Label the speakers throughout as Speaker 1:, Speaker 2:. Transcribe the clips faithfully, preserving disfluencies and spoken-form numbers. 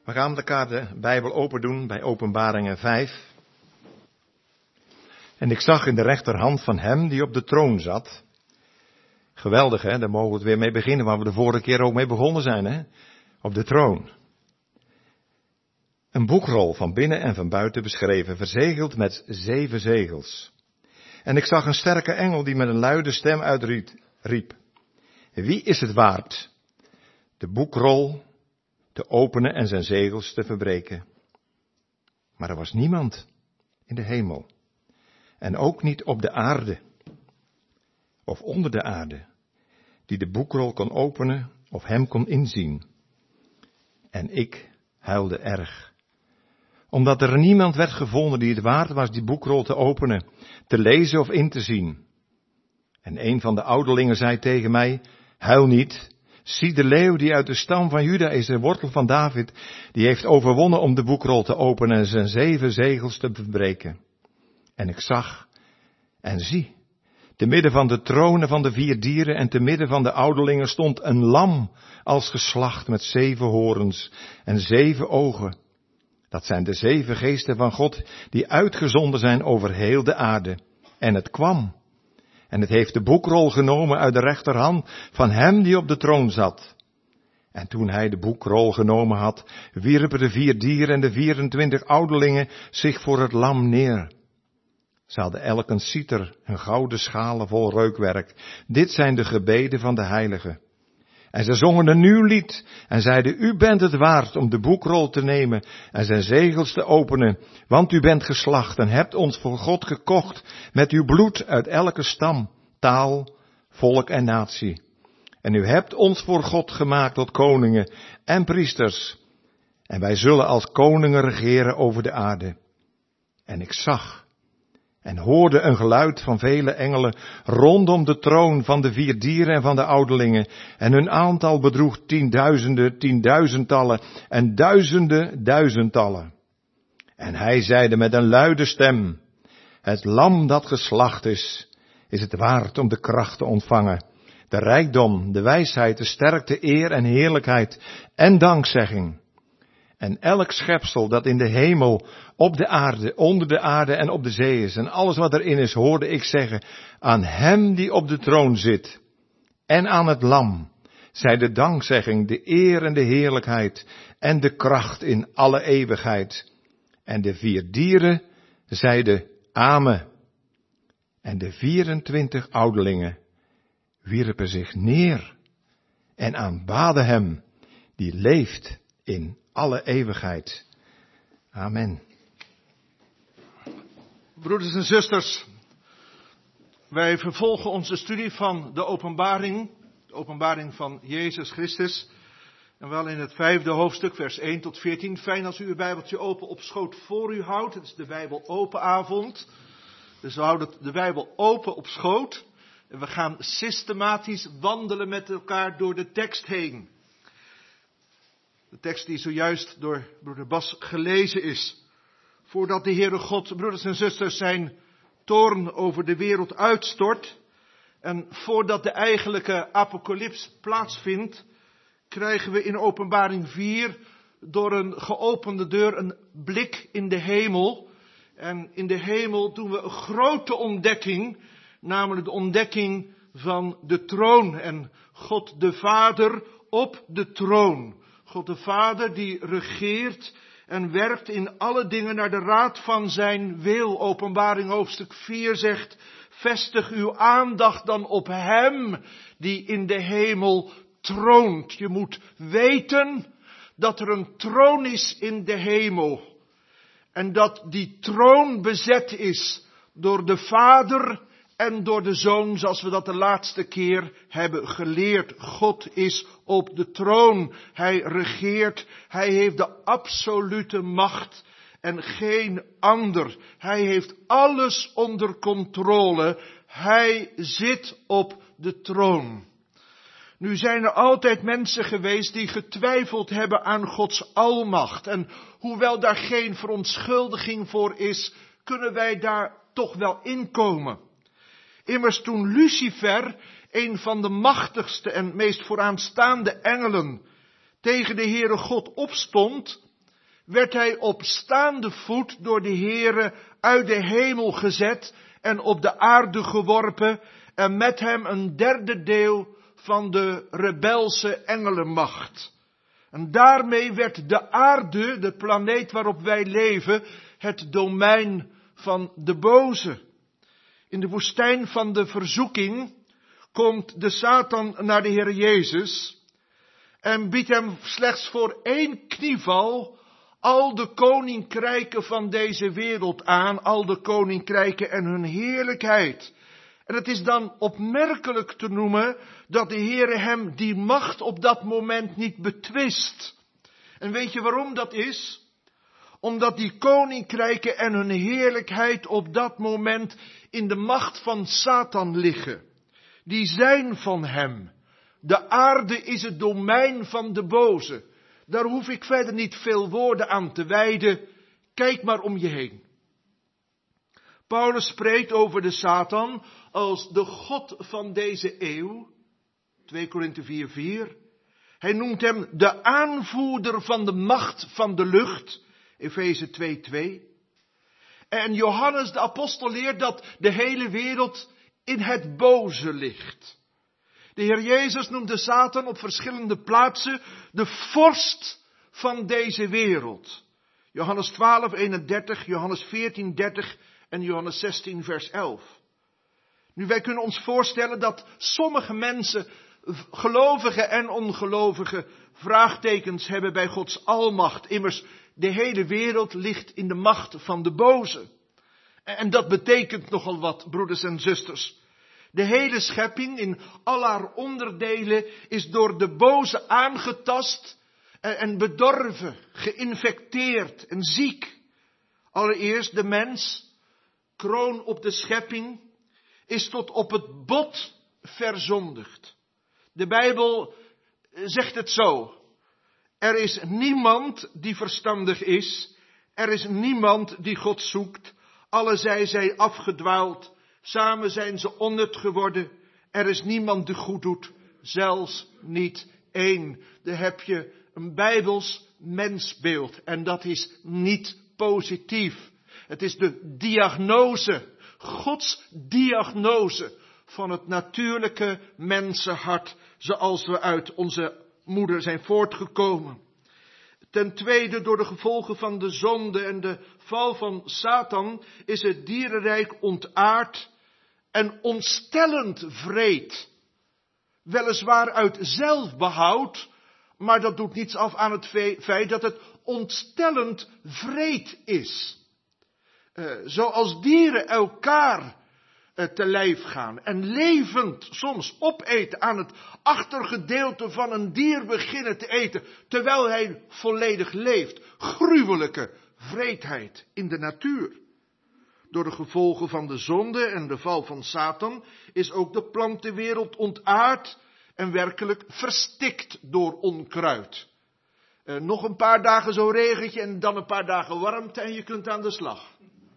Speaker 1: We gaan met elkaar de Bijbel open doen bij Openbaringen vijf. En ik zag in de rechterhand van hem die op de troon zat. Geweldig, hè? Daar mogen we het weer mee beginnen, waar we de vorige keer ook mee begonnen zijn, hè? Op de troon. Een boekrol van binnen en van buiten beschreven, verzegeld met zeven zegels. En ik zag een sterke engel die met een luide stem uitriep. Wie is het waard de boekrol te openen en zijn zegels te verbreken? Maar er was niemand in de hemel. En ook niet op de aarde. Of onder de aarde. Die de boekrol kon openen of hem kon inzien. En ik huilde erg. Omdat er niemand werd gevonden die het waard was die boekrol te openen, te lezen of in te zien. En een van de ouderlingen zei tegen mij, huil niet. Zie, de leeuw die uit de stam van Juda is, de wortel van David, die heeft overwonnen om de boekrol te openen en zijn zeven zegels te verbreken. En ik zag en zie, te midden van de tronen van de vier dieren en te midden van de ouderlingen stond een lam als geslacht met zeven horens en zeven ogen. Dat zijn de zeven geesten van God die uitgezonden zijn over heel de aarde. En het kwam. En het heeft de boekrol genomen uit de rechterhand van hem die op de troon zat. En toen hij de boekrol genomen had, wierpen de vier dieren en de vierentwintig ouderlingen zich voor het lam neer. Ze hadden elk een citer, een gouden schalen vol reukwerk. Dit zijn de gebeden van de heiligen. En ze zongen een nieuw lied en zeiden, u bent het waard om de boekrol te nemen en zijn zegels te openen, want u bent geslacht en hebt ons voor God gekocht met uw bloed uit elke stam, taal, volk en natie. En u hebt ons voor God gemaakt tot koningen en priesters. En wij zullen als koningen regeren over de aarde. En ik zag en hoorde een geluid van vele engelen rondom de troon van de vier dieren en van de ouderlingen. En hun aantal bedroeg tienduizenden, tienduizendtallen en duizenden, duizendtallen. En hij zeide met een luide stem, het lam dat geslacht is, is het waard om de kracht te ontvangen. De rijkdom, de wijsheid, de sterkte, eer en heerlijkheid en dankzegging. En elk schepsel dat in de hemel, op de aarde, onder de aarde en op de zee is en alles wat erin is, hoorde ik zeggen, aan hem die op de troon zit en aan het lam, zij de dankzegging, de eer en de heerlijkheid en de kracht in alle eeuwigheid. En de vier dieren zeiden amen. En de vierentwintig ouderlingen wierpen zich neer en aanbaden hem die leeft in alle eeuwigheid. Amen.
Speaker 2: Broeders en zusters, wij vervolgen onze studie van de openbaring, de openbaring van Jezus Christus. En wel in het vijfde hoofdstuk, vers één tot veertien. Fijn als u uw Bijbeltje open op schoot voor u houdt. Het is de Bijbel open avond. Dus we houden de Bijbel open op schoot. En we gaan systematisch wandelen met elkaar door de tekst heen. De tekst die zojuist door broeder Bas gelezen is. Voordat de Heere God, broeders en zusters, zijn toorn over de wereld uitstort. En voordat de eigenlijke apocalyps plaatsvindt, krijgen we in Openbaring vier door een geopende deur een blik in de hemel. En in de hemel doen we een grote ontdekking, namelijk de ontdekking van de troon en God de Vader op de troon. God de Vader die regeert en werkt in alle dingen naar de raad van zijn wil. Openbaring hoofdstuk vier zegt, vestig uw aandacht dan op hem die in de hemel troont. Je moet weten dat er een troon is in de hemel. En dat die troon bezet is door de Vader en door de Zoon, zoals we dat de laatste keer hebben geleerd. God is op de troon. Hij regeert. Hij heeft de absolute macht en geen ander. Hij heeft alles onder controle. Hij zit op de troon. Nu zijn er altijd mensen geweest die getwijfeld hebben aan Gods almacht. En hoewel daar geen verontschuldiging voor is, kunnen wij daar toch wel inkomen. Immers toen Lucifer, een van de machtigste en meest vooraanstaande engelen, tegen de Heere God opstond, werd hij op staande voet door de Heere uit de hemel gezet en op de aarde geworpen en met hem een derde deel van de rebelse engelenmacht. En daarmee werd de aarde, de planeet waarop wij leven, het domein van de boze. In de woestijn van de verzoeking komt de Satan naar de Heer Jezus en biedt hem slechts voor één knieval al de koninkrijken van deze wereld aan, al de koninkrijken en hun heerlijkheid. En het is dan opmerkelijk te noemen dat de Heere hem die macht op dat moment niet betwist. En weet je waarom dat is? Omdat die koninkrijken en hun heerlijkheid op dat moment in de macht van Satan liggen. Die zijn van hem. De aarde is het domein van de boze. Daar hoef ik verder niet veel woorden aan te wijden. Kijk maar om je heen. Paulus spreekt over de Satan als de god van deze eeuw. twee Korinthe vier vier. Hij noemt hem de aanvoerder van de macht van de lucht. Efeze twee twee. En Johannes de apostel leert dat de hele wereld in het boze ligt. De Heer Jezus noemt de Satan op verschillende plaatsen de vorst van deze wereld. Johannes twaalf eenendertig, Johannes veertien dertig en Johannes zestien vers elf. Nu, wij kunnen ons voorstellen dat sommige mensen, gelovigen en ongelovigen, vraagtekens hebben bij Gods almacht. Immers, de hele wereld ligt in de macht van de boze. En dat betekent nogal wat, broeders en zusters. De hele schepping in al haar onderdelen is door de boze aangetast en bedorven, geïnfecteerd en ziek. Allereerst de mens, kroon op de schepping, is tot op het bot verzondigd. De Bijbel zegt het zo. Er is niemand die verstandig is. Er is niemand die God zoekt. Alle zij zijn afgedwaald. Samen zijn ze onnut geworden. Er is niemand die goed doet. Zelfs niet één. Dan heb je een Bijbels mensbeeld. En dat is niet positief. Het is de diagnose. Gods diagnose van het natuurlijke mensenhart. Zoals we uit onze moeder zijn voortgekomen. Ten tweede, door de gevolgen van de zonde en de val van Satan is het dierenrijk ontaard en ontstellend wreed. Weliswaar uit zelfbehoud, maar dat doet niets af aan het feit dat het ontstellend wreed is. Uh, zoals dieren elkaar uh, te lijf gaan en levend soms opeten, aan het achtergedeelte van een dier beginnen te eten, terwijl hij volledig leeft. Gruwelijke wreedheid in de natuur. Door de gevolgen van de zonde en de val van Satan is ook de plantenwereld ontaard en werkelijk verstikt door onkruid. Uh, nog een paar dagen zo'n regentje en dan een paar dagen warmte en je kunt aan de slag.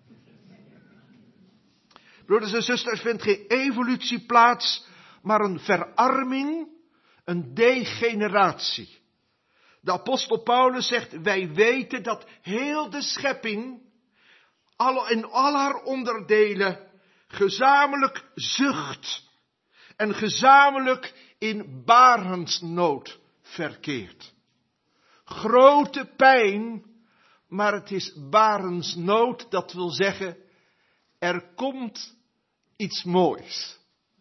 Speaker 2: Broeders en zusters, vindt geen evolutie plaats, maar een verarming, een degeneratie. De apostel Paulus zegt, wij weten dat heel de schepping, alle, in al haar onderdelen, gezamenlijk zucht en gezamenlijk in barensnood verkeert. Grote pijn, maar het is barensnood, dat wil zeggen, er komt iets moois.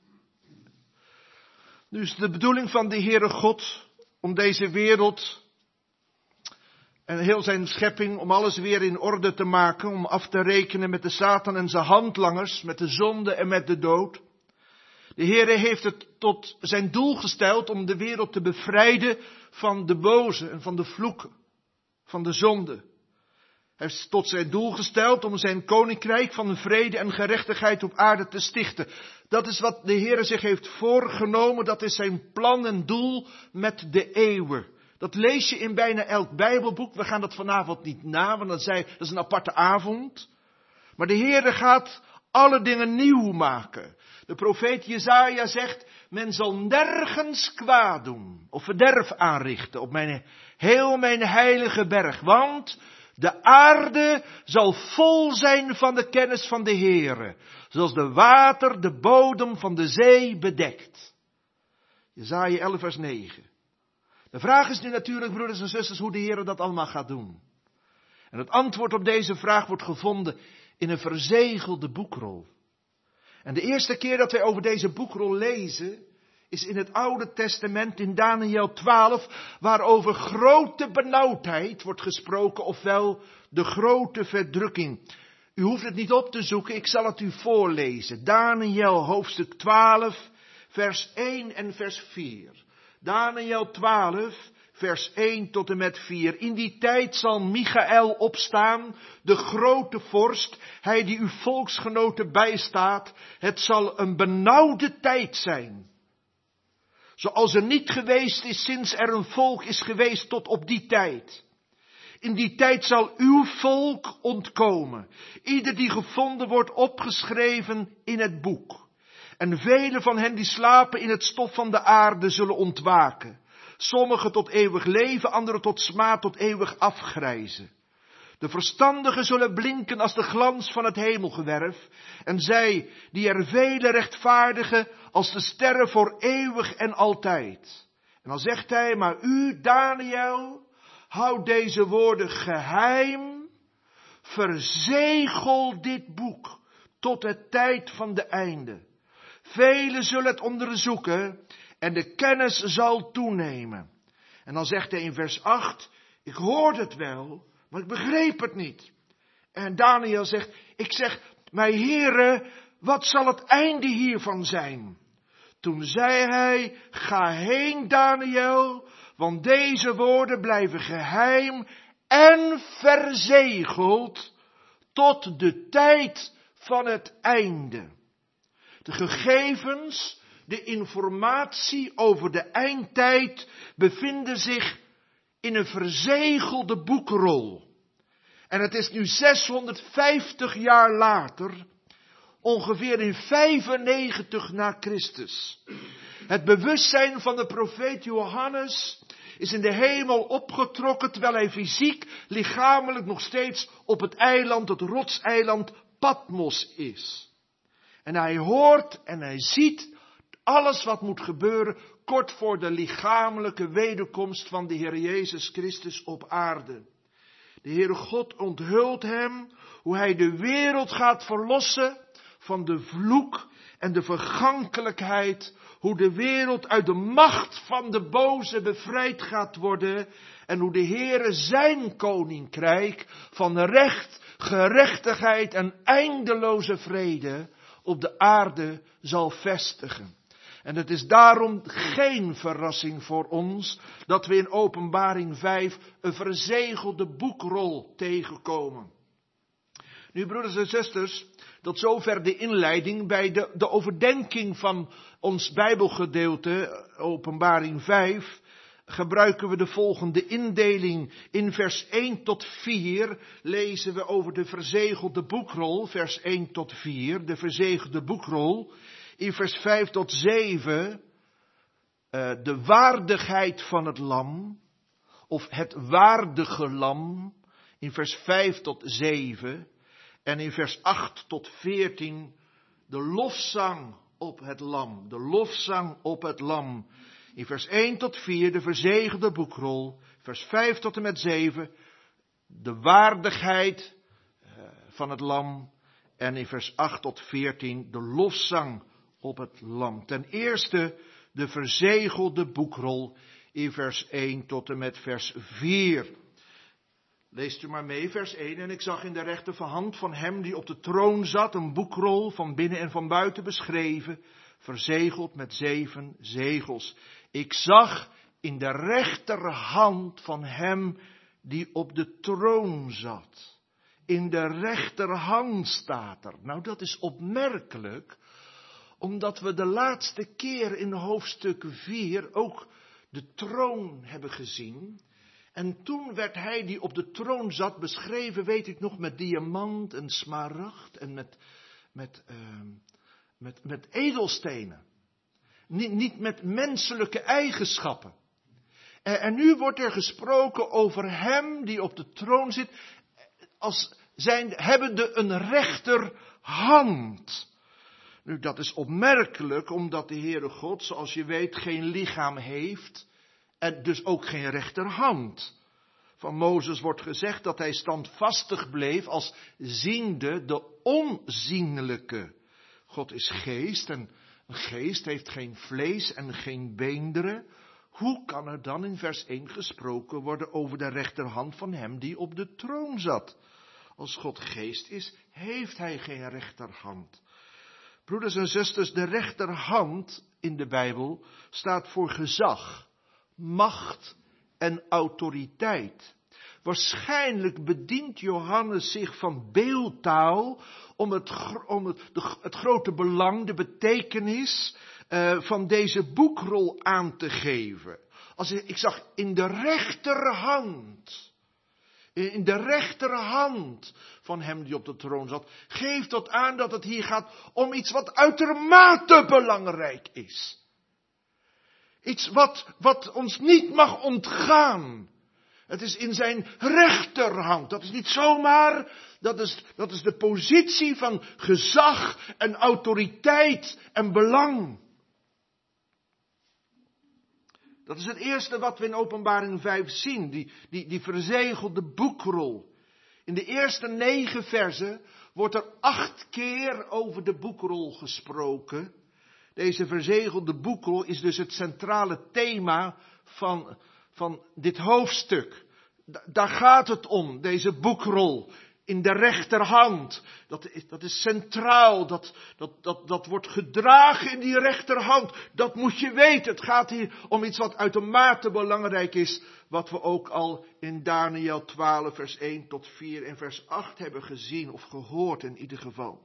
Speaker 2: Nu is de bedoeling van de Heere God om deze wereld en heel zijn schepping, om alles weer in orde te maken, om af te rekenen met de Satan en zijn handlangers, met de zonde en met de dood. De Heere heeft het tot zijn doel gesteld om de wereld te bevrijden van de boze en van de vloeken, van de zonde. Hij heeft tot zijn doel gesteld om zijn koninkrijk van vrede en gerechtigheid op aarde te stichten. Dat is wat de Heere zich heeft voorgenomen, dat is zijn plan en doel met de eeuwen. Dat lees je in bijna elk Bijbelboek. We gaan dat vanavond niet na, want dat, zei, dat is een aparte avond. Maar de Heere gaat alle dingen nieuw maken. De profeet Jesaja zegt, men zal nergens kwaad doen of verderf aanrichten op mijn, heel mijn heilige berg. Want De aarde zal vol zijn van de kennis van de Heere, zoals de water de bodem van de zee bedekt. Jesaja elf vers negen. De vraag is nu natuurlijk, broeders en zusters, hoe de Heere dat allemaal gaat doen. En het antwoord op deze vraag wordt gevonden in een verzegelde boekrol. En de eerste keer dat wij over deze boekrol lezen, is in het Oude Testament in Daniël twaalf, waarover grote benauwdheid wordt gesproken, ofwel de grote verdrukking. U hoeft het niet op te zoeken, ik zal het u voorlezen. Daniël hoofdstuk twaalf, vers één en vers vier. Daniël twaalf, vers één tot en met vier. In die tijd zal Michaël opstaan, de grote vorst, hij die uw volksgenoten bijstaat. Het zal een benauwde tijd zijn, zoals er niet geweest is sinds er een volk is geweest tot op die tijd. In die tijd zal uw volk ontkomen, ieder die gevonden wordt opgeschreven in het boek. En velen van hen die slapen in het stof van de aarde zullen ontwaken. Sommigen tot eeuwig leven, anderen tot smaad, tot eeuwig afgrijzen. De verstandigen zullen blinken als de glans van het hemelgewerf. En zij, die er vele rechtvaardigen, als de sterren voor eeuwig en altijd. En dan zegt hij, maar u, Daniël, houd deze woorden geheim. Verzegel dit boek tot het tijd van de einde. Velen zullen het onderzoeken en de kennis zal toenemen. En dan zegt hij in vers acht, ik hoorde het wel, maar ik begreep het niet. En Daniël zegt, ik zeg, mijn Heere, wat zal het einde hiervan zijn? Toen zei hij, ga heen Daniël, want deze woorden blijven geheim en verzegeld tot de tijd van het einde. De gegevens, de informatie over de eindtijd bevinden zich in een verzegelde boekrol. En het is nu zeshonderdvijftig jaar later, ongeveer in vijfennegentig na Christus. Het bewustzijn van de profeet Johannes is in de hemel opgetrokken, terwijl hij fysiek, lichamelijk nog steeds op het eiland, het rotseiland Patmos is. En hij hoort en hij ziet alles wat moet gebeuren kort voor de lichamelijke wederkomst van de Heer Jezus Christus op aarde. De Heere God onthult hem hoe hij de wereld gaat verlossen van de vloek en de vergankelijkheid. Hoe de wereld uit de macht van de boze bevrijd gaat worden. En hoe de Heere zijn koninkrijk van recht, gerechtigheid en eindeloze vrede op de aarde zal vestigen. En het is daarom geen verrassing voor ons dat we in Openbaring vijf een verzegelde boekrol tegenkomen. Nu, broeders en zusters, tot zover de inleiding bij de, de overdenking van ons Bijbelgedeelte, Openbaring vijf, gebruiken we de volgende indeling. In vers één tot vier lezen we over de verzegelde boekrol, vers één tot vier, de verzegelde boekrol. In vers vijf tot zeven, uh, de waardigheid van het lam, of het waardige lam, in vers vijf tot zeven. En in vers acht tot veertien, de lofzang op het lam, de lofzang op het lam. In vers één tot vier, de verzegelde boekrol, vers vijf tot en met zeven, de waardigheid uh, van het lam. En in vers acht tot veertien, de lofzang op het lam. Ten eerste de verzegelde boekrol in vers één tot en met vers vier. Leest u maar mee, vers één. En ik zag in de rechterhand van hem die op de troon zat een boekrol van binnen en van buiten beschreven, verzegeld met zeven zegels. Ik zag in de rechterhand van hem die op de troon zat. In de rechterhand staat er. Nou, dat is opmerkelijk, omdat we de laatste keer in hoofdstuk vier ook de troon hebben gezien. En toen werd hij die op de troon zat beschreven, weet ik nog, met diamant en smaragd en met, met, uh, met, met edelstenen. Niet, niet met menselijke eigenschappen. En, en nu wordt er gesproken over hem die op de troon zit als zijn, hebbende een rechterhand. Nu, dat is opmerkelijk, omdat de Heere God, zoals je weet, geen lichaam heeft en dus ook geen rechterhand. Van Mozes wordt gezegd dat hij standvastig bleef als ziende de onzienlijke. God is geest en een geest heeft geen vlees en geen beenderen. Hoe kan er dan in vers één gesproken worden over de rechterhand van hem die op de troon zat? Als God geest is, heeft hij geen rechterhand. Broeders en zusters, de rechterhand in de Bijbel staat voor gezag, macht en autoriteit. Waarschijnlijk bedient Johannes zich van beeldtaal om het, om het, de, het grote belang, de betekenis uh, van deze boekrol aan te geven. Als ik, ik zag in de rechterhand, in de rechterhand van hem die op de troon zat, geeft dat aan dat het hier gaat om iets wat uitermate belangrijk is. Iets wat, wat ons niet mag ontgaan. Het is in zijn rechterhand. Dat is niet zomaar. Dat is, dat is de positie van gezag en autoriteit en belang. Dat is het eerste wat we in Openbaring vijf zien. Die, die, die verzegelde boekrol. In de eerste negen versen wordt er acht keer over de boekrol gesproken. Deze verzegelde boekrol is dus het centrale thema van, van dit hoofdstuk. Da- daar gaat het om, deze boekrol. In de rechterhand. Dat is, dat is centraal. Dat, dat, dat, dat wordt gedragen in die rechterhand. Dat moet je weten. Het gaat hier om iets wat uitermate belangrijk is. Wat we ook al in Daniel twaalf vers één tot vier en vers acht hebben gezien. Of gehoord in ieder geval.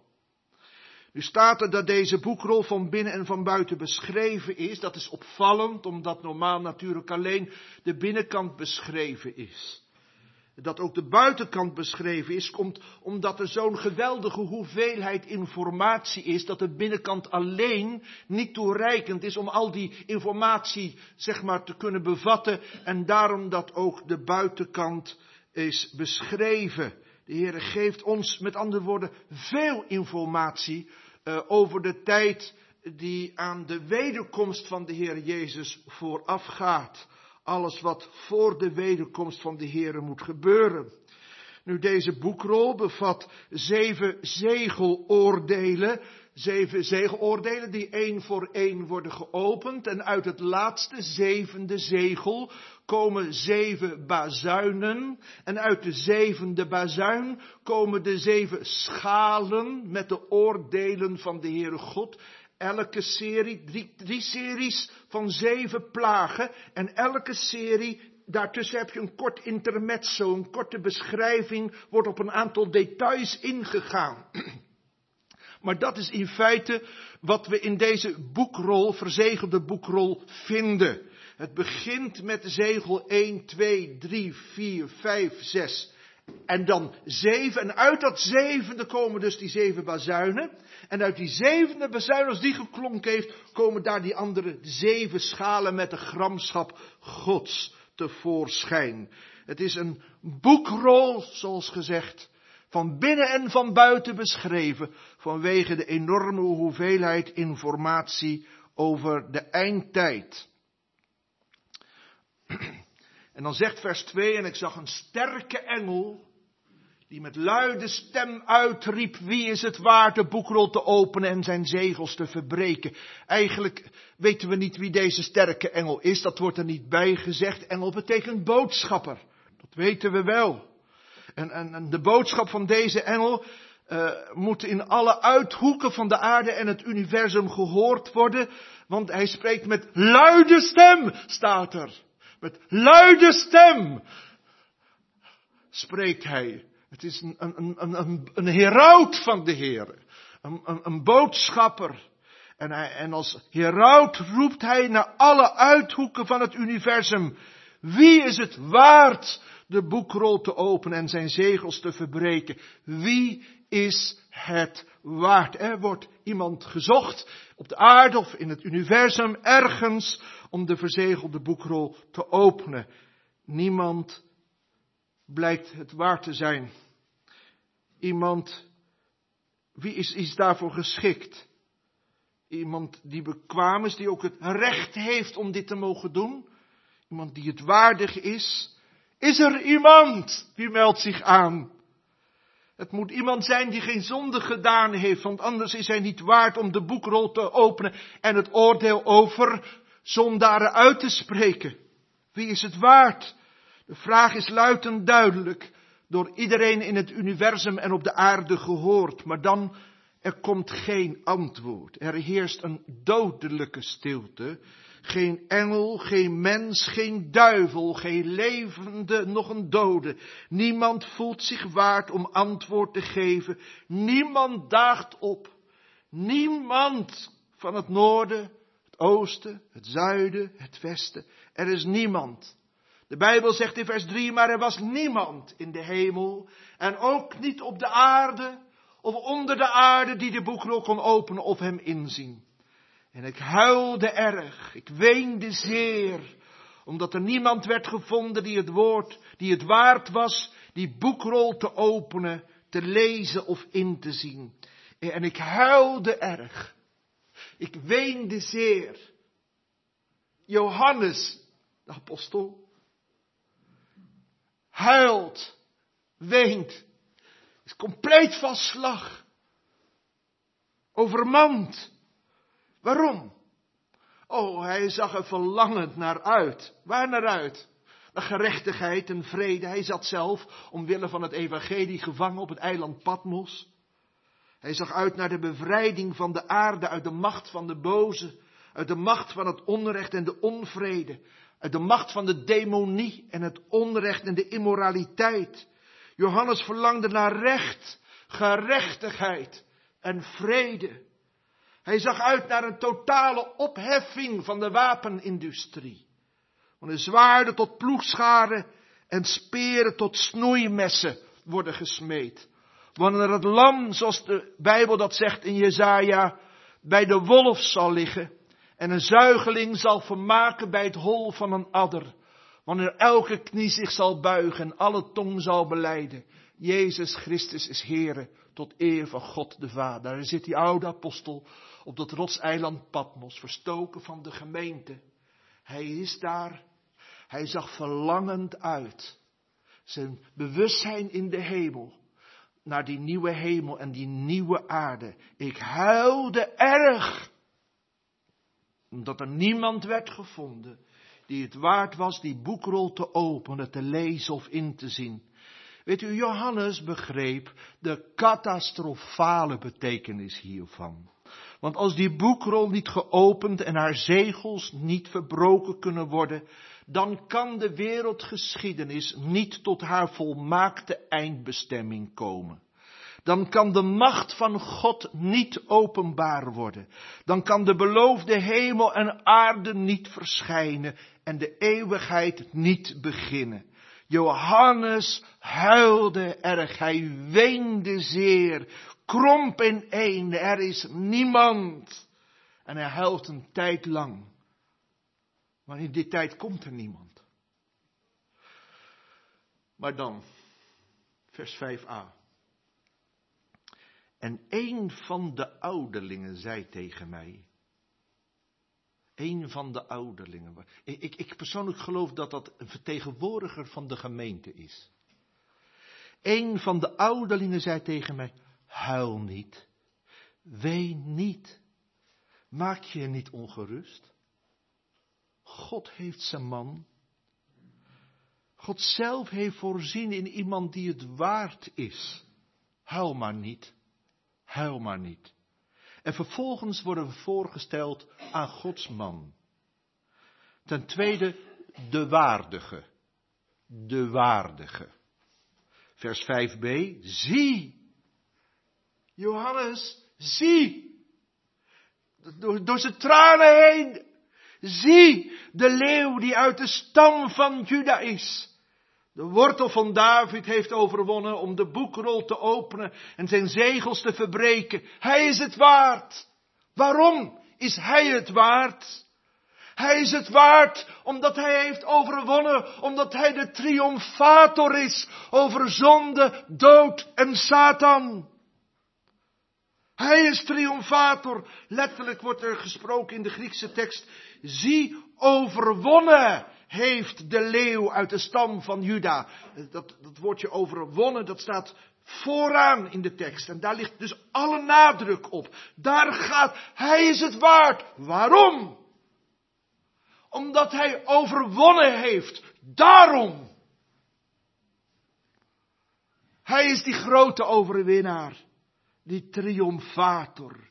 Speaker 2: Nu staat er dat deze boekrol van binnen en van buiten beschreven is. Dat is opvallend, omdat normaal natuurlijk alleen de binnenkant beschreven is. Dat ook de buitenkant beschreven is, komt omdat er zo'n geweldige hoeveelheid informatie is, dat de binnenkant alleen niet toereikend is om al die informatie, zeg maar, te kunnen bevatten. En daarom dat ook de buitenkant is beschreven. De Heere geeft ons, met andere woorden, veel informatie uh, over de tijd die aan de wederkomst van de Heer Jezus voorafgaat. Alles wat voor de wederkomst van de Heere moet gebeuren. Nu, deze boekrol bevat zeven zegeloordelen. Zeven zegeloordelen die één voor één worden geopend. En uit het laatste zevende zegel komen zeven bazuinen. En uit de zevende bazuin komen de zeven schalen met de oordelen van de Heere God. Elke serie, drie, drie series van zeven plagen. En elke serie, daartussen heb je een kort intermezzo, een korte beschrijving, wordt op een aantal details ingegaan. Maar dat is in feite wat we in deze boekrol, verzegelde boekrol, vinden. Het begint met zegel één, twee, drie, vier, vijf, zes en dan zeven. En uit dat zevende komen dus die zeven bazuinen. En uit die zevende bazuin, als die geklonken heeft, komen daar die andere zeven schalen met de gramschap Gods tevoorschijn. Het is een boekrol, zoals gezegd, van binnen en van buiten beschreven, vanwege de enorme hoeveelheid informatie over de eindtijd. En dan zegt vers twee, en ik zag een sterke engel, die met luide stem uitriep, wie is het waard de boekrol te openen en zijn zegels te verbreken. Eigenlijk weten we niet wie deze sterke engel is, dat wordt er niet bij gezegd. Engel betekent boodschapper, dat weten we wel. En, en, en de boodschap van deze engel uh, moet in alle uithoeken van de aarde en het universum gehoord worden, want hij spreekt met luide stem, staat er. Met luide stem spreekt hij. Het is een, een, een, een, een heraut van de Heer. Een, een, een boodschapper. En, hij, en als heraut roept hij naar alle uithoeken van het universum. Wie is het waard de boekrol te openen en zijn zegels te verbreken? Wie is het waard? Er wordt iemand gezocht op de aarde of in het universum ergens om de verzegelde boekrol te openen. Niemand blijkt het waard te zijn. Iemand, wie is, is daarvoor geschikt? Iemand die bekwaam is, die ook het recht heeft om dit te mogen doen. Iemand die het waardig is. Is er iemand? Wie meldt zich aan? Het moet iemand zijn die geen zonde gedaan heeft, want anders is hij niet waard om de boekrol te openen en het oordeel over zondaren uit te spreken. Wie is het waard? De vraag is luid en duidelijk door iedereen in het universum en op de aarde gehoord, maar dan, er komt geen antwoord. Er heerst een dodelijke stilte. Geen engel, geen mens, geen duivel, geen levende, nog een dode. Niemand voelt zich waard om antwoord te geven. Niemand daagt op. Niemand van het noorden, het oosten, het zuiden, het westen. Er is niemand. De Bijbel zegt in vers drie, maar er was niemand in de hemel en ook niet op de aarde of onder de aarde die de boekrol kon openen of hem inzien. En ik huilde erg, ik weende zeer, omdat er niemand werd gevonden die het woord, die het waard was, die boekrol te openen, te lezen of in te zien. En ik huilde erg, ik weende zeer. Johannes, de apostel, huilt, weent, is compleet van slag, overmand. Waarom? Oh, hij zag er verlangend naar uit. Waar naar uit? Naar gerechtigheid en vrede. Hij zat zelf, omwille van het evangelie, gevangen op het eiland Patmos. Hij zag uit naar de bevrijding van de aarde uit de macht van de boze, uit de macht van het onrecht en de onvrede, uit de macht van de demonie en het onrecht en de immoraliteit. Johannes verlangde naar recht, gerechtigheid en vrede. Hij zag uit naar een totale opheffing van de wapenindustrie. Van de zwaarden tot ploegscharen en speren tot snoeimessen worden gesmeed. Wanneer het lam, zoals de Bijbel dat zegt in Jesaja, bij de wolf zal liggen en een zuigeling zal vermaken bij het hol van een adder. Wanneer elke knie zich zal buigen en alle tong zal belijden. Jezus Christus is Heere tot eer van God de Vader. Daar zit die oude apostel op dat rotseiland Patmos, verstoken van de gemeente. Hij is daar. Hij zag verlangend uit. Zijn bewustzijn in de hemel. Naar die nieuwe hemel en die nieuwe aarde. Ik huilde erg. Omdat er niemand werd gevonden die het waard was die boekrol te openen, te lezen of in te zien. Weet u, Johannes begreep de catastrofale betekenis hiervan. Want als die boekrol niet geopend en haar zegels niet verbroken kunnen worden, dan kan de wereldgeschiedenis niet tot haar volmaakte eindbestemming komen. Dan kan de macht van God niet openbaar worden. Dan kan de beloofde hemel en aarde niet verschijnen en de eeuwigheid niet beginnen. Johannes huilde erg, hij weende zeer, kromp ineen, er is niemand. En hij huilt een tijd lang. Maar in die tijd komt er niemand. Maar dan, vers vijf a. En een van de ouderlingen zei tegen mij. Een van de ouderlingen. Ik, ik persoonlijk geloof dat dat een vertegenwoordiger van de gemeente is. Een van de ouderlingen zei tegen mij. Huil niet. Ween niet. Maak je niet ongerust. God heeft zijn man. God zelf heeft voorzien in iemand die het waard is. Huil maar niet. Huil maar niet. En vervolgens worden we voorgesteld aan Gods man. Ten tweede, de waardige. De waardige. Vers vijf b. Zie. Johannes, zie. Door, door zijn tranen heen. Zie de leeuw die uit de stam van Juda is. De wortel van David heeft overwonnen om de boekrol te openen en zijn zegels te verbreken. Hij is het waard. Waarom is hij het waard? Hij is het waard, omdat hij heeft overwonnen, omdat hij de triomfator is over zonde, dood en Satan. Hij is triomfator. Letterlijk wordt er gesproken in de Griekse tekst. Zie, overwonnen heeft de leeuw uit de stam van Juda. Dat, dat woordje overwonnen, dat staat vooraan in de tekst. En daar ligt dus alle nadruk op. Daar gaat, hij is het waard. Waarom? Omdat hij overwonnen heeft. Daarom. Hij is die grote overwinnaar. Die triomfator.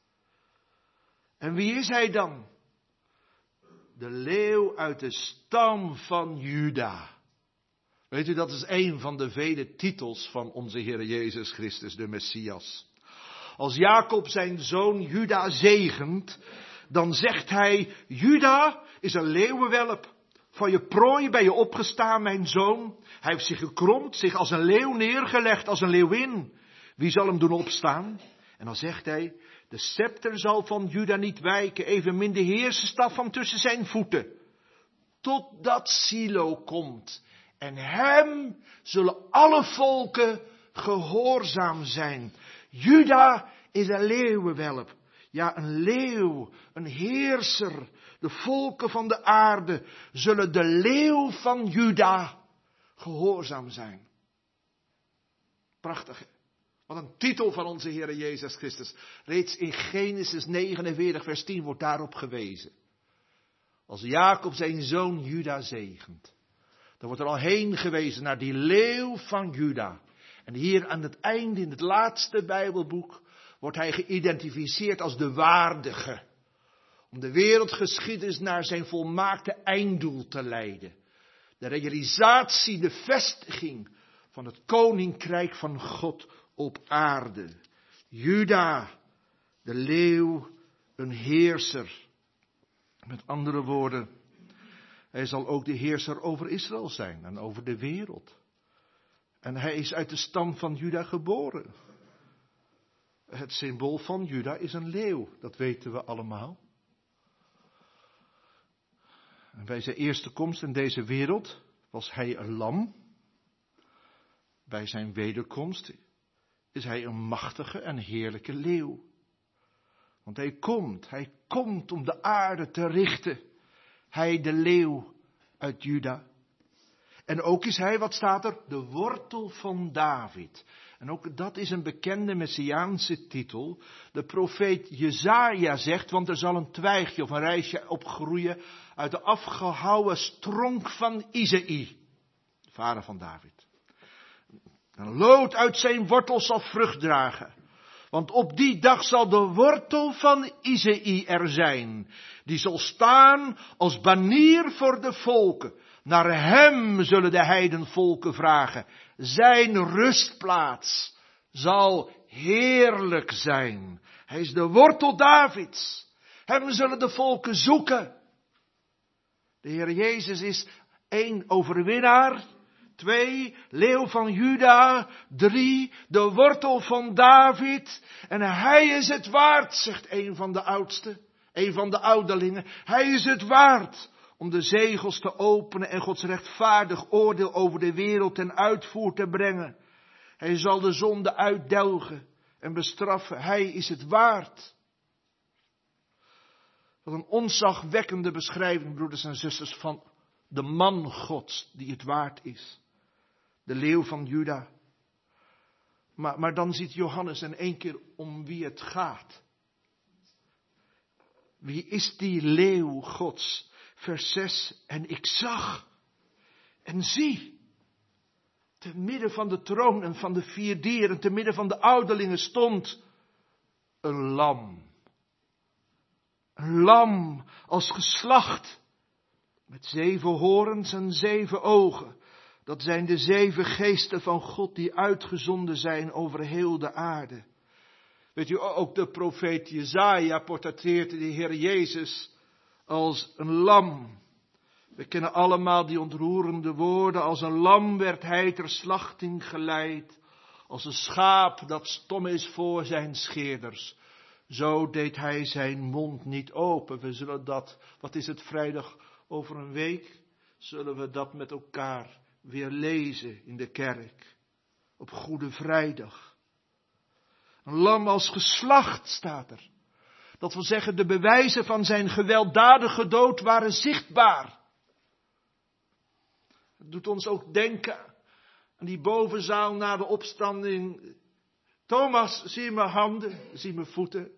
Speaker 2: En wie is hij dan? De leeuw uit de stam van Juda. Weet u, dat is een van de vele titels van onze Heer Jezus Christus, de Messias. Als Jacob zijn zoon Juda zegent, dan zegt hij, Juda is een leeuwenwelp. Van je prooi ben je opgestaan, mijn zoon. Hij heeft zich gekromd, zich als een leeuw neergelegd, als een leeuwin. Wie zal hem doen opstaan? En dan zegt hij, de scepter zal van Juda niet wijken, evenmin de heersenstaf van tussen zijn voeten. Totdat Silo komt. En hem zullen alle volken gehoorzaam zijn. Juda is een leeuwenwelp. Ja, een leeuw, een heerser. De volken van de aarde zullen de leeuw van Juda gehoorzaam zijn. Prachtig. Wat een titel van onze Heer Jezus Christus. Reeds in Genesis negenenveertig vers tien wordt daarop gewezen. Als Jacob zijn zoon Juda zegent. Dan wordt er al heen gewezen naar die leeuw van Juda. En hier aan het einde in het laatste Bijbelboek wordt hij geïdentificeerd als de waardige. Om de wereldgeschiedenis naar zijn volmaakte einddoel te leiden. De realisatie, de vestiging van het koninkrijk van God op aarde. Juda, de leeuw, een heerser. Met andere woorden, hij zal ook de heerser over Israël zijn en over de wereld. En hij is uit de stam van Juda geboren. Het symbool van Juda is een leeuw, dat weten we allemaal. En bij zijn eerste komst in deze wereld was hij een lam. Bij zijn wederkomst is hij een machtige en heerlijke leeuw. Want hij komt, hij komt om de aarde te richten. Hij de leeuw uit Juda. En ook is hij, wat staat er? De wortel van David. En ook dat is een bekende messiaanse titel. De profeet Jesaja zegt, want er zal een twijgje of een rijsje opgroeien uit de afgehouwen stronk van Isaïe, de vader van David. Een loot uit zijn wortel zal vrucht dragen. Want op die dag zal de wortel van Isaïe er zijn. Die zal staan als banier voor de volken. Naar hem zullen de heidenvolken vragen. Zijn rustplaats zal heerlijk zijn. Hij is de wortel Davids. Hem zullen de volken zoeken. De Heer Jezus is één overwinnaar. Twee, leeuw van Juda. Drie, de wortel van David. En hij is het waard, zegt een van de oudsten. Een van de ouderlingen. Hij is het waard om de zegels te openen en Gods rechtvaardig oordeel over de wereld ten uitvoer te brengen. Hij zal de zonde uitdelgen en bestraffen. Hij is het waard. Wat een ontzagwekkende beschrijving, broeders en zusters, van de man Gods die het waard is. De leeuw van Juda. Maar, maar dan ziet Johannes in één keer om wie het gaat. Wie is die leeuw Gods? Vers zes. En ik zag en zie, te midden van de troon en van de vier dieren, te midden van de ouderlingen stond een lam. Een lam als geslacht, met zeven horens en zeven ogen. Dat zijn de zeven geesten van God die uitgezonden zijn over heel de aarde. Weet u, ook de profeet Jesaja portretteert de Heer Jezus als een lam. We kennen allemaal die ontroerende woorden. Als een lam werd hij ter slachting geleid. Als een schaap dat stom is voor zijn scheerders. Zo deed hij zijn mond niet open. We zullen dat, wat is het, vrijdag over een week, zullen we dat met elkaar weer lezen in de kerk. Op Goede Vrijdag. Een lam als geslacht staat er. Dat wil zeggen, de bewijzen van zijn gewelddadige dood waren zichtbaar. Het doet ons ook denken aan die bovenzaal na de opstanding. Thomas, zie mijn handen, zie mijn voeten.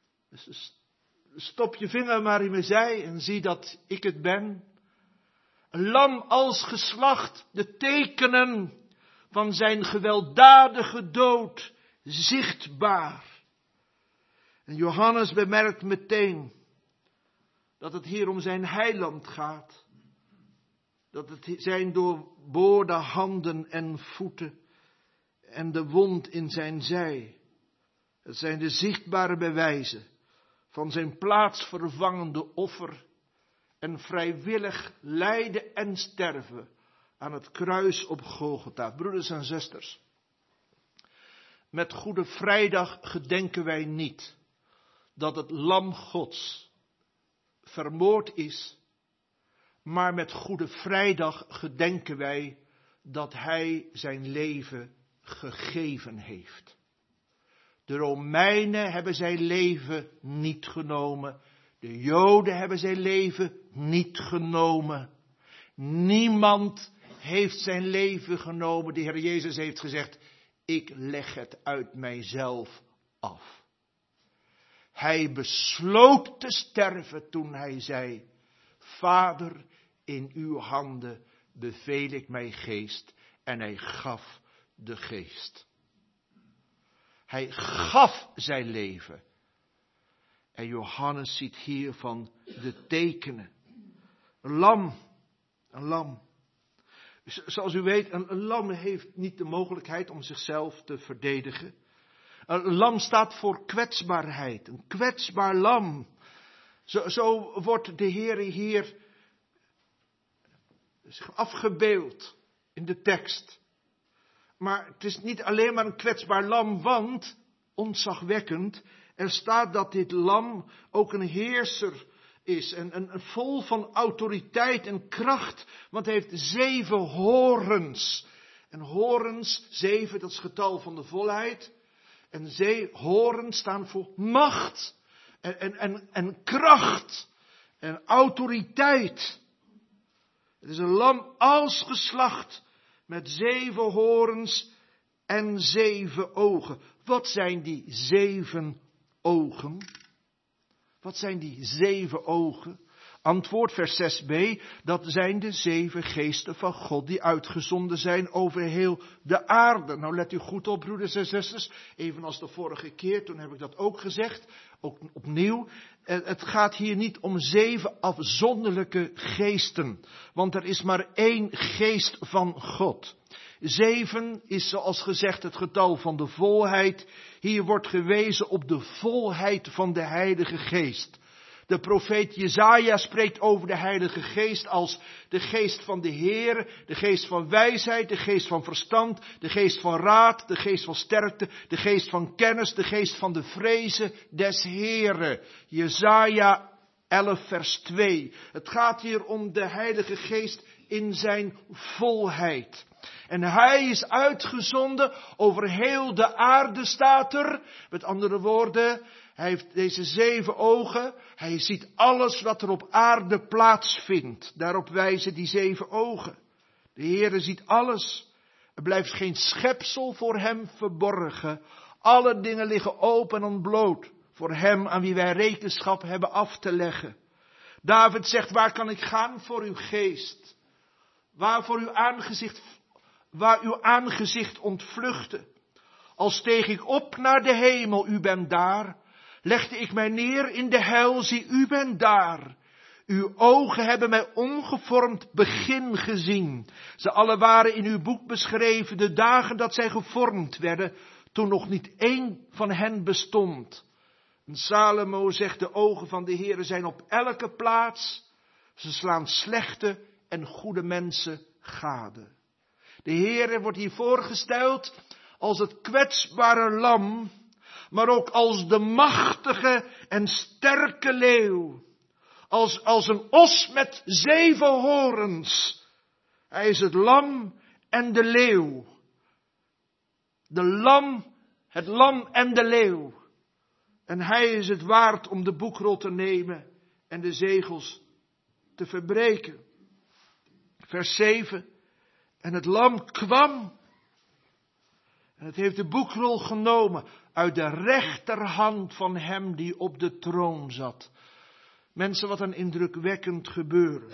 Speaker 2: Stop je vinger maar in mijn zij en zie dat ik het ben. Een lam als geslacht, de tekenen van zijn gewelddadige dood zichtbaar. En Johannes bemerkt meteen dat het hier om zijn heiland gaat. Dat het zijn doorboorde handen en voeten en de wond in zijn zij. Het zijn de zichtbare bewijzen van zijn plaatsvervangende offer en vrijwillig lijden en sterven aan het kruis op Golgotha. Broeders en zusters, met Goede Vrijdag gedenken wij niet dat het lam Gods vermoord is, maar met Goede Vrijdag gedenken wij dat hij zijn leven gegeven heeft. De Romeinen hebben zijn leven niet genomen. De Joden hebben zijn leven niet genomen. Niemand heeft zijn leven genomen. De Heer Jezus heeft gezegd, ik leg het uit mijzelf af. Hij besloot te sterven toen hij zei, Vader, in uw handen beveel ik mijn geest. En hij gaf de geest. Hij gaf zijn leven. En Johannes ziet hiervan de tekenen. Een lam. Een lam. Zoals u weet, een, een lam heeft niet de mogelijkheid om zichzelf te verdedigen. Een lam staat voor kwetsbaarheid. Een kwetsbaar lam. Zo, zo wordt de Heer hier afgebeeld in de tekst. Maar het is niet alleen maar een kwetsbaar lam, want, ontzagwekkend, er staat dat dit lam ook een heerser is. En, en, en vol van autoriteit en kracht, want hij heeft zeven horens. En horens, zeven, dat is het getal van de volheid. En zee, horens staan voor macht en, en, en, en kracht en autoriteit. Het is een lam als geslacht met zeven horens en zeven ogen. Wat zijn die zeven ogen? Wat zijn die zeven ogen? Antwoord vers zes b, dat zijn de zeven geesten van God die uitgezonden zijn over heel de aarde. Nou let u goed op, broeders en zusters, evenals de vorige keer, toen heb ik dat ook gezegd, ook opnieuw. Het gaat hier niet om zeven afzonderlijke geesten, want er is maar één geest van God. Zeven is zoals gezegd het getal van de volheid. Hier wordt gewezen op de volheid van de Heilige Geest. De profeet Jesaja spreekt over de Heilige Geest als de geest van de Heer, de geest van wijsheid, de geest van verstand, de geest van raad, de geest van sterkte, de geest van kennis, de geest van de vrezen des Heeren. Jesaja elf vers twee. Het gaat hier om de Heilige Geest in zijn volheid. En hij is uitgezonden over heel de aarde, staat er. Met andere woorden, hij heeft deze zeven ogen. Hij ziet alles wat er op aarde plaatsvindt. Daarop wijzen die zeven ogen. De Heere ziet alles. Er blijft geen schepsel voor hem verborgen. Alle dingen liggen open en bloot voor hem aan wie wij rekenschap hebben af te leggen. David zegt, waar kan ik gaan voor uw geest? Waar voor uw aangezicht, waar uw aangezicht ontvluchtte? Al steeg ik op naar de hemel, u bent daar. Legde ik mij neer in de hel, zie, u bent daar. Uw ogen hebben mij ongevormd begin gezien. Ze alle waren in uw boek beschreven, de dagen dat zij gevormd werden, toen nog niet één van hen bestond. En Salomo zegt, de ogen van de Heere zijn op elke plaats. Ze slaan slechte en goede mensen gade. De Heere wordt hier voorgesteld als het kwetsbare lam, maar ook als de machtige en sterke leeuw. Als, als een os met zeven horens. Hij is het lam en de leeuw. De lam, het lam en de leeuw. En hij is het waard om de boekrol te nemen en de zegels te verbreken. Vers zeven. En het lam kwam. En het heeft de boekrol genomen uit de rechterhand van hem die op de troon zat. Mensen, wat een indrukwekkend gebeuren.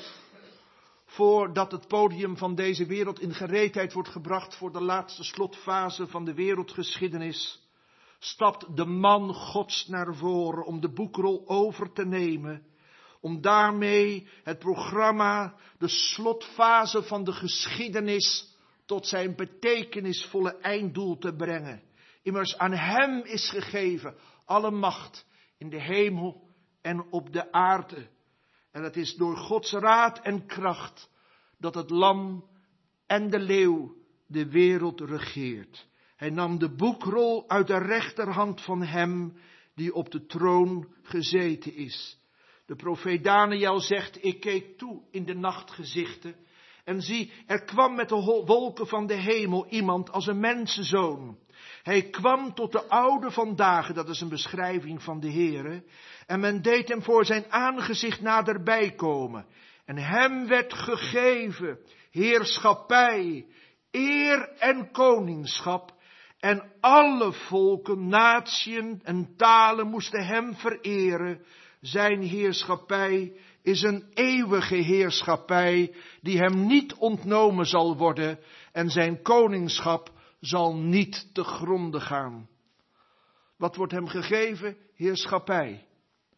Speaker 2: Voordat het podium van deze wereld in gereedheid wordt gebracht voor de laatste slotfase van de wereldgeschiedenis, stapt de man Gods naar voren om de boekrol over te nemen. Om daarmee het programma, de slotfase van de geschiedenis, tot zijn betekenisvolle einddoel te brengen. Immers aan hem is gegeven alle macht in de hemel en op de aarde. En het is door Gods raad en kracht dat het lam en de leeuw de wereld regeert. Hij nam de boekrol uit de rechterhand van hem die op de troon gezeten is. De profeet Daniel zegt, ik keek toe in de nachtgezichten. En zie, er kwam met de wolken van de hemel iemand als een mensenzoon. Hij kwam tot de oude van dagen, dat is een beschrijving van de Heere. En men deed hem voor zijn aangezicht naderbij komen. En hem werd gegeven heerschappij, eer en koningschap. En alle volken, natieën en talen moesten hem vereren. Zijn heerschappij is een eeuwige heerschappij die hem niet ontnomen zal worden. En zijn koningschap zal niet te gronde gaan. Wat wordt hem gegeven? Heerschappij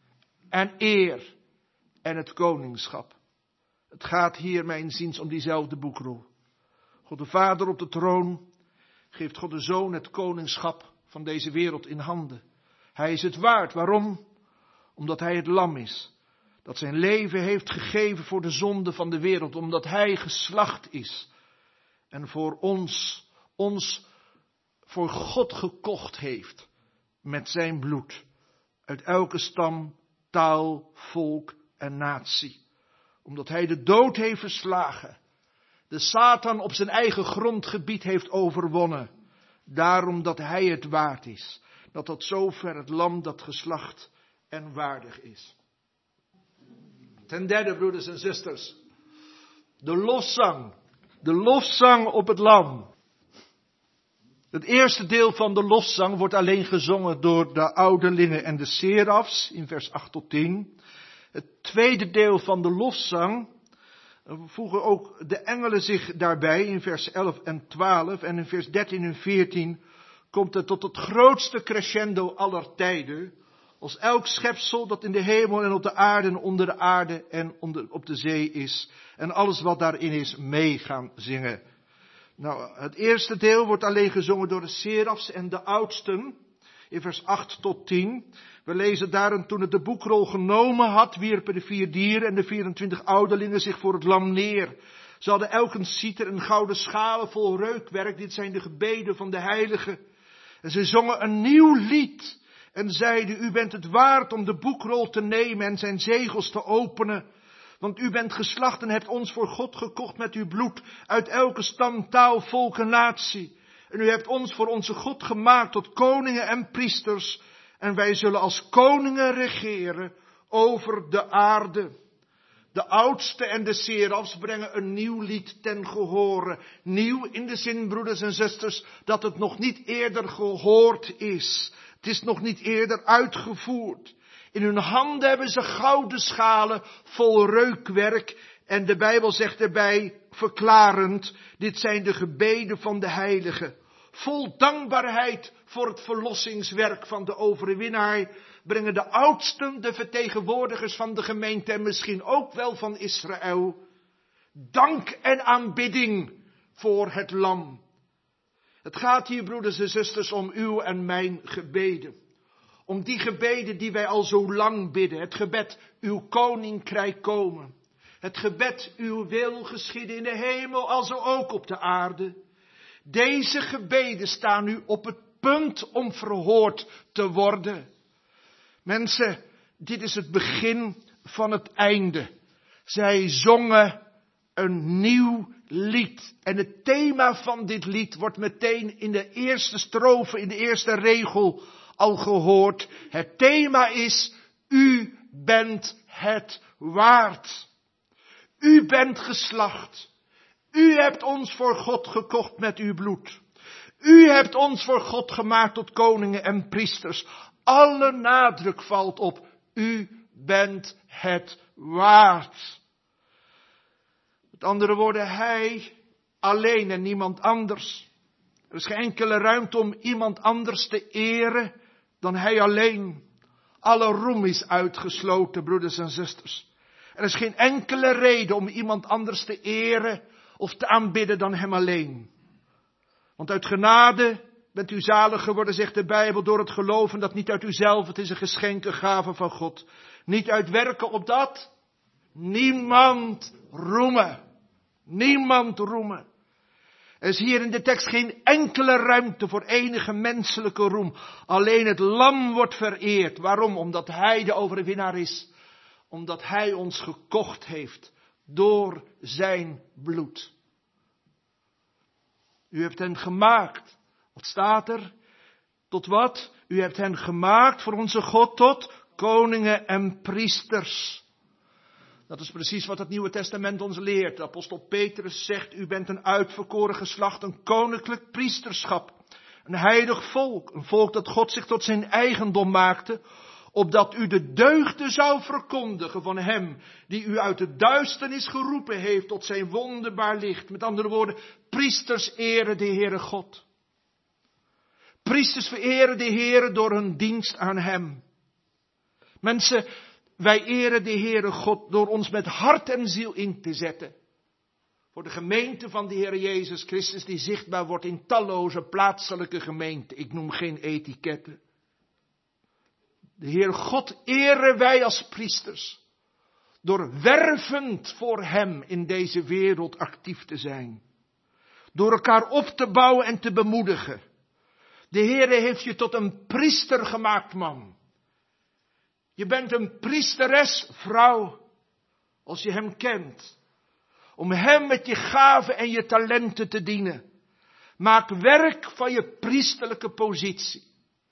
Speaker 2: en eer en het koningschap. Het gaat hier mijnziens om diezelfde boekrol. God de Vader op de troon geeft God de Zoon het koningschap van deze wereld in handen. Hij is het waard. Waarom? Omdat hij het lam is. Dat zijn leven heeft gegeven voor de zonde van de wereld. Omdat hij geslacht is. En voor ons, ons voor God gekocht heeft. Met zijn bloed. Uit elke stam, taal, volk en natie. Omdat hij de dood heeft verslagen. De Satan op zijn eigen grondgebied heeft overwonnen. Daarom dat hij het waard is. Dat tot zover het lam dat geslacht en waardig is. Ten derde, broeders en zusters. De lofzang. De lofzang op het lam. Het eerste deel van de lofzang wordt alleen gezongen door de ouderlingen en de serafs in vers acht tot tien. Het tweede deel van de lofzang voegen ook de engelen zich daarbij in vers elf en twaalf. En in vers dertien en veertien komt het tot het grootste crescendo aller tijden. Als elk schepsel dat in de hemel en op de aarde en onder de aarde en onder, op de zee is. En alles wat daarin is mee gaan zingen. Nou, het eerste deel wordt alleen gezongen door de serafs en de oudsten. In vers acht tot tien. We lezen daarin, toen het de boekrol genomen had, wierpen de vier dieren en de vierentwintig ouderlingen zich voor het lam neer. Ze hadden elk een citer en gouden schalen vol reukwerk. Dit zijn de gebeden van de heiligen. En ze zongen een nieuw lied. En zeiden, u bent het waard om de boekrol te nemen en zijn zegels te openen. Want u bent geslacht en hebt ons voor God gekocht met uw bloed. Uit elke stam, taal, volk en natie. En u hebt ons voor onze God gemaakt tot koningen en priesters. En wij zullen als koningen regeren over de aarde. De oudste en de serafs brengen een nieuw lied ten gehore. Nieuw in de zin, broeders en zusters, dat het nog niet eerder gehoord is. Het is nog niet eerder uitgevoerd. In hun handen hebben ze gouden schalen vol reukwerk. En de Bijbel zegt erbij, verklarend, dit zijn de gebeden van de heiligen. Vol dankbaarheid voor het verlossingswerk van de overwinnaar brengen de oudsten, de vertegenwoordigers van de gemeente en misschien ook wel van Israël, dank en aanbidding voor het lam. Het gaat hier, broeders en zusters, om uw en mijn gebeden. Om die gebeden die wij al zo lang bidden. Het gebed, uw koninkrijk komen. Het gebed, uw wil geschieden in de hemel, alzo ook op de aarde. Deze gebeden staan nu op het punt om verhoord te worden. Mensen, dit is het begin van het einde. Zij zongen een nieuw lied. En het thema van dit lied wordt meteen in de eerste strofe, in de eerste regel al gehoord. Het thema is, u bent het waard. U bent geslacht. U hebt ons voor God gekocht met uw bloed. U hebt ons voor God gemaakt tot koningen en priesters. Alle nadruk valt op, u bent het waard. Met andere woorden, hij alleen en niemand anders. Er is geen enkele ruimte om iemand anders te eren dan hij alleen. Alle roem is uitgesloten, broeders en zusters. Er is geen enkele reden om iemand anders te eren of te aanbidden dan hem alleen. Want uit genade bent u zalig geworden, zegt de Bijbel, door het geloven dat niet uit uzelf, het is een geschenk, een gave van God. Niet uit werken opdat niemand roemen. Niemand roemen. Er is hier in de tekst geen enkele ruimte voor enige menselijke roem. Alleen het lam wordt vereerd. Waarom? Omdat hij de overwinnaar is. Omdat hij ons gekocht heeft door zijn bloed. U hebt hen gemaakt. Wat staat er? Tot wat? U hebt hen gemaakt voor onze God tot koningen en priesters. Dat is precies wat het Nieuwe Testament ons leert. De apostel Petrus zegt, u bent een uitverkoren geslacht, een koninklijk priesterschap. Een heilig volk, een volk dat God zich tot zijn eigendom maakte, opdat u de deugden zou verkondigen van hem, die u uit de duisternis geroepen heeft tot zijn wonderbaar licht. Met andere woorden, priesters eren de Heere God. Priesters vereren de Heere door hun dienst aan hem. Mensen, wij eren de Heere God door ons met hart en ziel in te zetten. Voor de gemeente van de Heere Jezus Christus die zichtbaar wordt in talloze plaatselijke gemeenten. Ik noem geen etiketten. De Heere God eren wij als priesters. Door wervend voor hem in deze wereld actief te zijn. Door elkaar op te bouwen en te bemoedigen. De Heere heeft je tot een priester gemaakt, man. Je bent een priesteres, vrouw, als je hem kent. Om hem met je gaven en je talenten te dienen. Maak werk van je priesterlijke positie.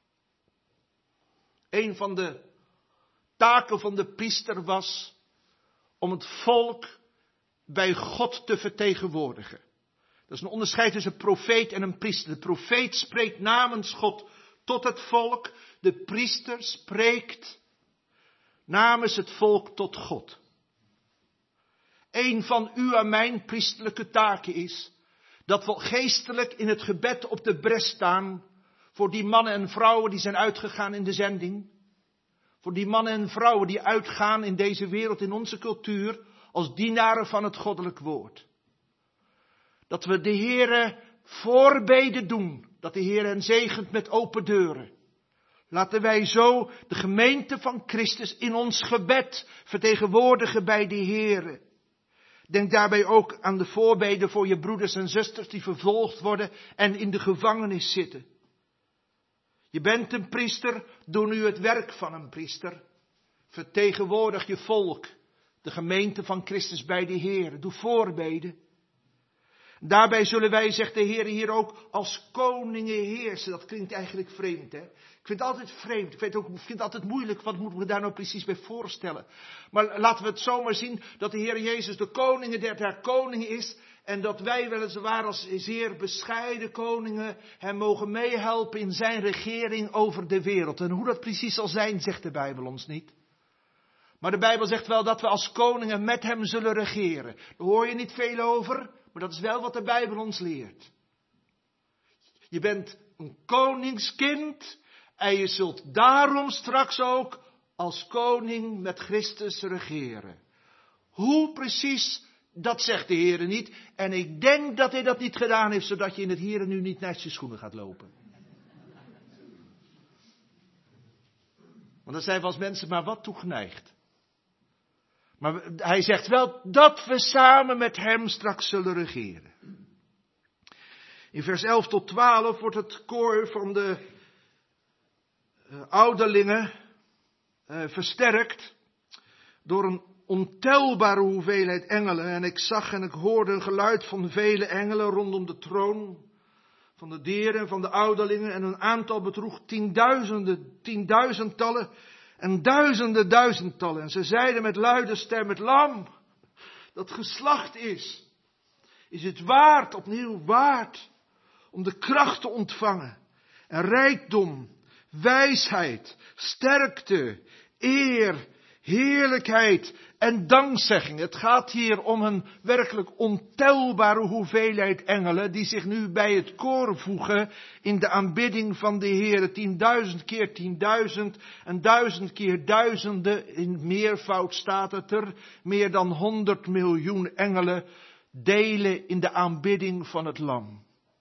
Speaker 2: Een van de taken van de priester was om het volk bij God te vertegenwoordigen. Dat is een onderscheid tussen een profeet en een priester. De profeet spreekt namens God tot het volk. De priester spreekt namens het volk tot God. Een van uw en mijn priesterlijke taken is dat we geestelijk in het gebed op de bres staan voor die mannen en vrouwen die zijn uitgegaan in de zending. Voor die mannen en vrouwen die uitgaan in deze wereld, in onze cultuur, als dienaren van het goddelijk woord. Dat we de Heere voorbeden doen, dat de Heere hen zegent met open deuren. Laten wij zo de gemeente van Christus in ons gebed vertegenwoordigen bij de Heere. Denk daarbij ook aan de voorbeden voor je broeders en zusters die vervolgd worden en in de gevangenis zitten. Je bent een priester, doe nu het werk van een priester. Vertegenwoordig je volk, de gemeente van Christus bij de Heere. Doe voorbeden. Daarbij zullen wij, zegt de Heer hier ook, als koningen heersen. Dat klinkt eigenlijk vreemd, hè. Ik vind het altijd vreemd. Ik vind het, ook, ik vind het altijd moeilijk, wat moeten we daar nou precies bij voorstellen. Maar laten we het zomaar zien dat de Heer Jezus de koningen der, der koningen is. En dat wij weliswaar als zeer bescheiden koningen hem mogen meehelpen in zijn regering over de wereld. En hoe dat precies zal zijn, zegt de Bijbel ons niet. Maar de Bijbel zegt wel dat we als koningen met hem zullen regeren. Daar hoor je niet veel over, maar dat is wel wat de Bijbel ons leert. Je bent een koningskind en je zult daarom straks ook als koning met Christus regeren. Hoe precies, dat zegt de Heer niet. En ik denk dat hij dat niet gedaan heeft, zodat je in het hier en nu niet naast je schoenen gaat lopen. Want dan zijn we als mensen maar wat toegeneigd. Maar hij zegt wel dat we samen met hem straks zullen regeren. In vers elf tot twaalf wordt het koor van de uh, ouderlingen uh, versterkt door een ontelbare hoeveelheid engelen. En ik zag en ik hoorde een geluid van vele engelen rondom de troon van de dieren en van de ouderlingen. En hun aantal bedroeg tienduizenden, tienduizendtallen en duizenden duizendtallen. En ze zeiden met luide stem, het lam dat geslacht is, is het waard, opnieuw waard, om de kracht te ontvangen. En rijkdom, wijsheid, sterkte, eer, heerlijkheid en dankzegging. Het gaat hier om een werkelijk ontelbare hoeveelheid engelen die zich nu bij het koor voegen in de aanbidding van de Heere. Tienduizend keer tienduizend en duizend keer duizenden. In meervoud staat het er. Meer dan honderd miljoen engelen delen in de aanbidding van het lam.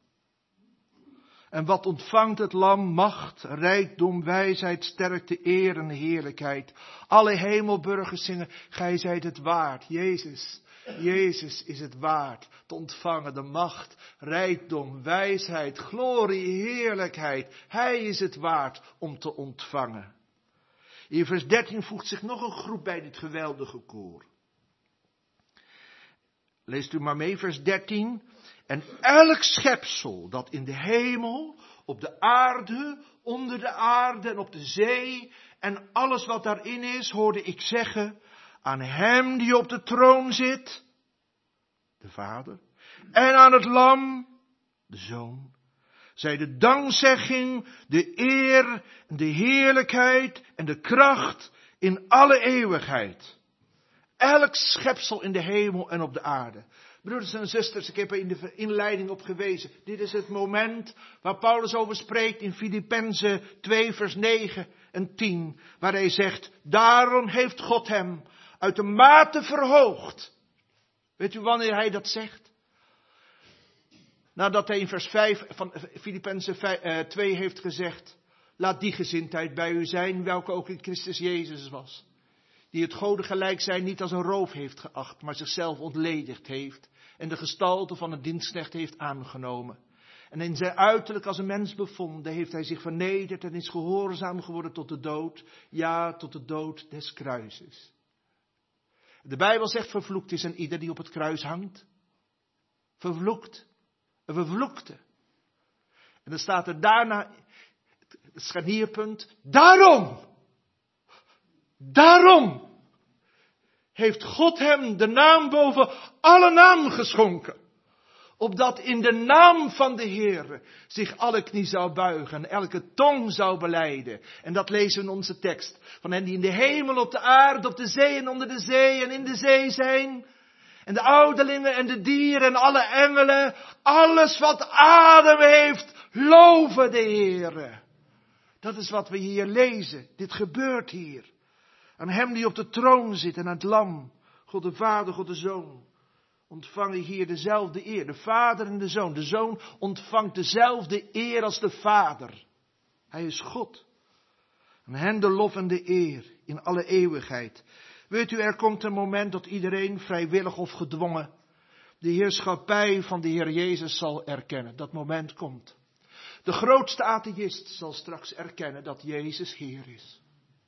Speaker 2: En wat ontvangt het lam? Macht, rijkdom, wijsheid, sterkte, eer en heerlijkheid. Alle hemelburgers zingen, gij zijt het waard. Jezus, Jezus is het waard te ontvangen. De macht, rijkdom, wijsheid, glorie, heerlijkheid. Hij is het waard om te ontvangen. In vers dertien voegt zich nog een groep bij dit geweldige koor. Leest u maar mee, vers dertien. En elk schepsel dat in de hemel, op de aarde, onder de aarde en op de zee en alles wat daarin is, hoorde ik zeggen, aan hem die op de troon zit, de Vader, en aan het lam, de Zoon, zij de dankzegging, de eer, de heerlijkheid en de kracht in alle eeuwigheid. Elk schepsel in de hemel en op de aarde. Broeders en zusters, ik heb er in de inleiding op gewezen. Dit is het moment waar Paulus over spreekt in Filippenzen twee vers negen en tien. Waar hij zegt, daarom heeft God hem uit de mate verhoogd. Weet u wanneer hij dat zegt? Nadat hij in vers vijf van Filippenzen twee heeft gezegd, laat die gezindheid bij u zijn, welke ook in Christus Jezus was. Die het Gode gelijk zijn niet als een roof heeft geacht, maar zichzelf ontledigd heeft. En de gestalte van een dienstknecht heeft aangenomen. En in zijn uiterlijk als een mens bevonden, heeft hij zich vernederd en is gehoorzaam geworden tot de dood. Ja, tot de dood des kruises. De Bijbel zegt, vervloekt is een ieder die op het kruis hangt. Vervloekt. Een vervloekte. En dan staat er daarna, het scharnierpunt, daarom. Daarom heeft God hem de naam boven alle naam geschonken. Opdat in de naam van de Heer zich alle knie zou buigen en elke tong zou belijden. En dat lezen we in onze tekst. Van hen die in de hemel, op de aarde, op de zee en onder de zee en in de zee zijn. En de ouderlingen en de dieren en alle engelen. Alles wat adem heeft, loven de Heer. Dat is wat we hier lezen. Dit gebeurt hier. Aan hem die op de troon zit en aan het lam. God de Vader, God de Zoon. Ontvangen hier dezelfde eer. De Vader en de Zoon. De Zoon ontvangt dezelfde eer als de Vader. Hij is God. Aan hen de lof en de eer in alle eeuwigheid. Weet u, er komt een moment dat iedereen vrijwillig of gedwongen de heerschappij van de Heer Jezus zal erkennen. Dat moment komt. De grootste atheïst zal straks erkennen dat Jezus Heer is.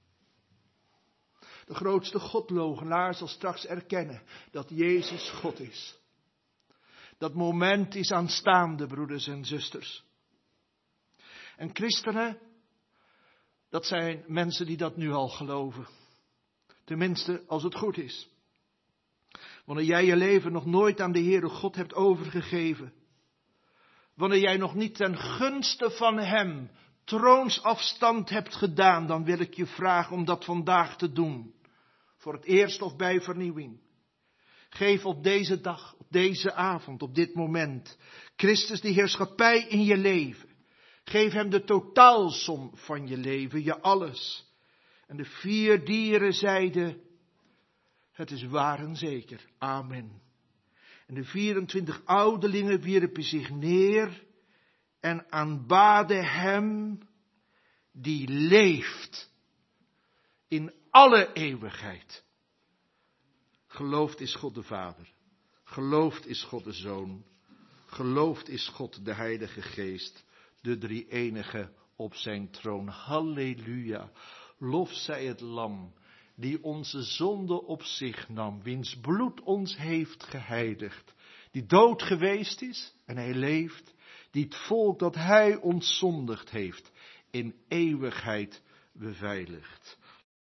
Speaker 2: De grootste godloochenaar zal straks erkennen dat Jezus God is. Dat moment is aanstaande, broeders en zusters. En christenen, dat zijn mensen die dat nu al geloven. Tenminste, als het goed is. Wanneer jij je leven nog nooit aan de Heere God hebt overgegeven. Wanneer jij nog niet ten gunste van Hem troonsafstand hebt gedaan, dan wil ik je vragen om dat vandaag te doen. Voor het eerst of bij vernieuwing. Geef op deze dag, op deze avond, op dit moment, Christus de heerschappij in je leven. Geef hem de totaalsom van je leven, je alles. En de vier dieren zeiden, het is waar en zeker, amen. En de vierentwintig ouderlingen wierpen zich neer en aanbaden hem die leeft in alle eeuwigheid. Geloofd is God de Vader. Geloofd is God de Zoon. Geloofd is God, de Heilige Geest, de drie-enige op zijn troon. Halleluja. Lof zij het lam, die onze zonde op zich nam, wiens bloed ons heeft geheiligd, die dood geweest is en hij leeft, die het volk dat hij ontzondigd heeft in eeuwigheid beveiligt.